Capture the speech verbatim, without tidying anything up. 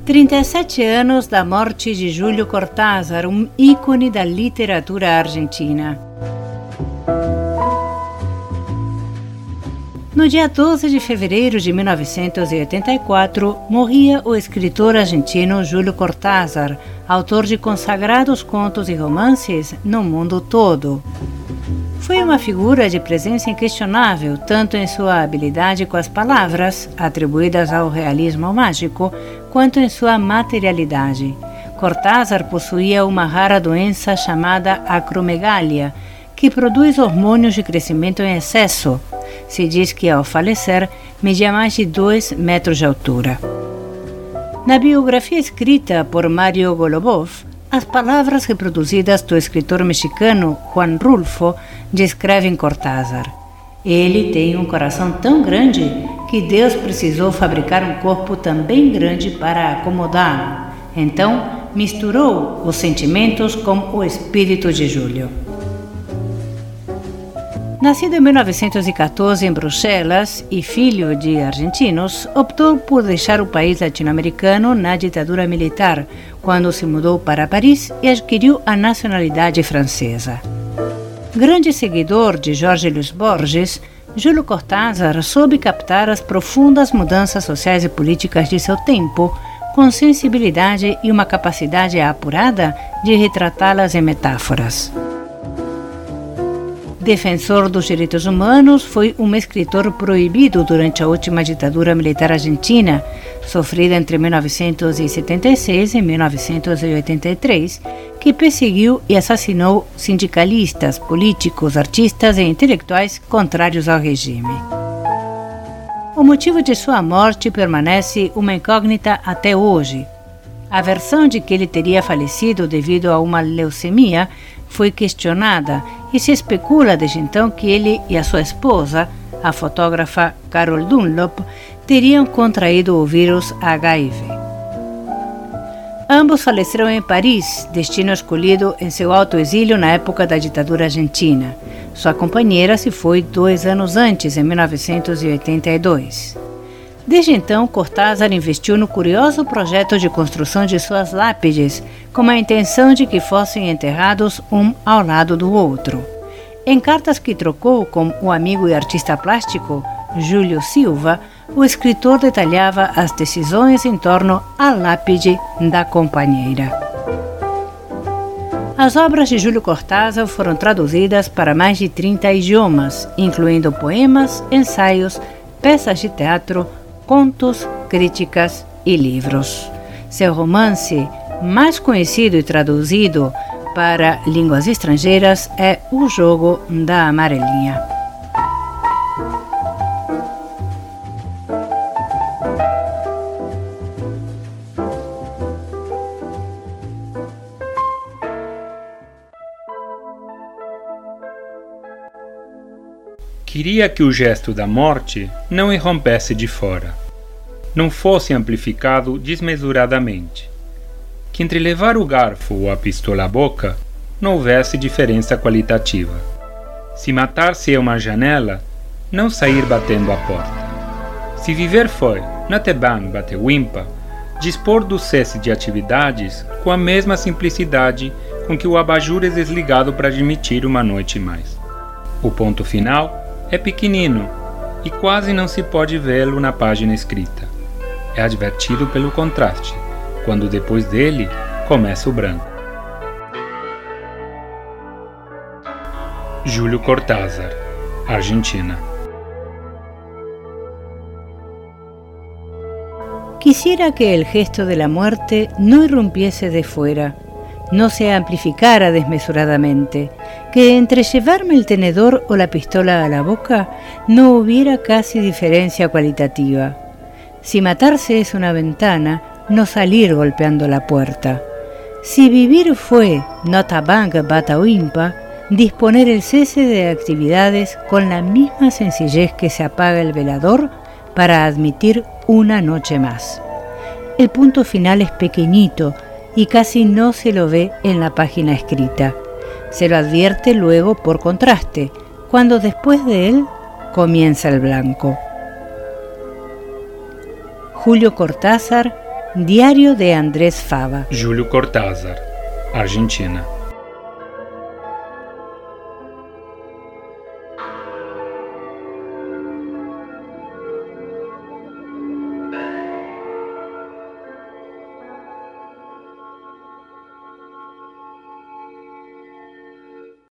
trinta e sete anos da morte de Júlio Cortázar, um ícone da literatura argentina. No dia doze de fevereiro de mil novecentos e oitenta e quatro, morria o escritor argentino Júlio Cortázar, autor de consagrados contos e romances no mundo todo. Foi uma figura de presença inquestionável, tanto em sua habilidade com as palavras, atribuídas ao realismo mágico, quanto em sua materialidade. Cortázar possuía uma rara doença chamada acromegalia, que produz hormônios de crescimento em excesso. Se diz que, ao falecer, media mais de dois metros de altura. Na biografia escrita por Mario Golubov, as palavras reproduzidas do escritor mexicano Juan Rulfo descrevem Cortázar. Ele tem um coração tão grande que Deus precisou fabricar um corpo também grande para acomodá-lo. Então, misturou os sentimentos com o espírito de Júlio. Nascido em mil novecentos e quatorze em Bruxelas e filho de argentinos, optou por deixar o país latino-americano na ditadura militar, quando se mudou para Paris e adquiriu a nacionalidade francesa. Grande seguidor de Jorge Luis Borges, Júlio Cortázar soube captar as profundas mudanças sociais e políticas de seu tempo, com sensibilidade e uma capacidade apurada de retratá-las em metáforas. Defensor dos direitos humanos, foi um escritor proibido durante a última ditadura militar argentina, sofrida entre mil novecentos e setenta e seis e mil novecentos e oitenta e três, que perseguiu e assassinou sindicalistas, políticos, artistas e intelectuais contrários ao regime. O motivo de sua morte permanece uma incógnita até hoje. A versão de que ele teria falecido devido a uma leucemia foi questionada e se especula desde então que ele e a sua esposa, a fotógrafa Carol Dunlop, teriam contraído o vírus H I V. Ambos faleceram em Paris, destino escolhido em seu autoexílio na época da ditadura argentina. Sua companheira se foi dois anos antes, em mil novecentos e oitenta e dois. Desde então, Cortázar investiu no curioso projeto de construção de suas lápides, com a intenção de que fossem enterrados um ao lado do outro. Em cartas que trocou com o amigo e artista plástico Júlio Silva, o escritor detalhava as decisões em torno à lápide da companheira. As obras de Júlio Cortázar foram traduzidas para mais de trinta idiomas, incluindo poemas, ensaios, peças de teatro, contos, críticas e livros. Seu romance mais conhecido e traduzido para línguas estrangeiras é O Jogo da Amarelinha. Queria que o gesto da morte não irrompesse de fora, não fosse amplificado desmesuradamente, que entre levar o garfo ou a pistola à boca não houvesse diferença qualitativa. Se matar-se é uma janela, não sair batendo a porta. Se viver foi, não te ban bateu impa, dispor do cesse de atividades com a mesma simplicidade com que o abajur é desligado para admitir uma noite mais. O ponto final é pequenino e quase não se pode vê-lo na página escrita. É advertido pelo contraste, quando depois dele começa o branco. Júlio Cortázar, Argentina. Quisiera que el gesto de la muerte no irrumpiese de fuera, no se amplificara desmesuradamente, que entre llevarme el tenedor o la pistola a la boca no hubiera casi diferencia cualitativa. Si matarse es una ventana, no salir golpeando la puerta. Si vivir fue, nota bang bata o impa, disponer el cese de actividades con la misma sencillez que se apaga el velador para admitir una noche más. El punto final es pequeñito y casi no se lo ve en la página escrita. Se lo advierte luego por contraste, cuando después de él comienza el blanco. Julio Cortázar, Diário de Andrés Fava. Júlio Cortázar, Argentina.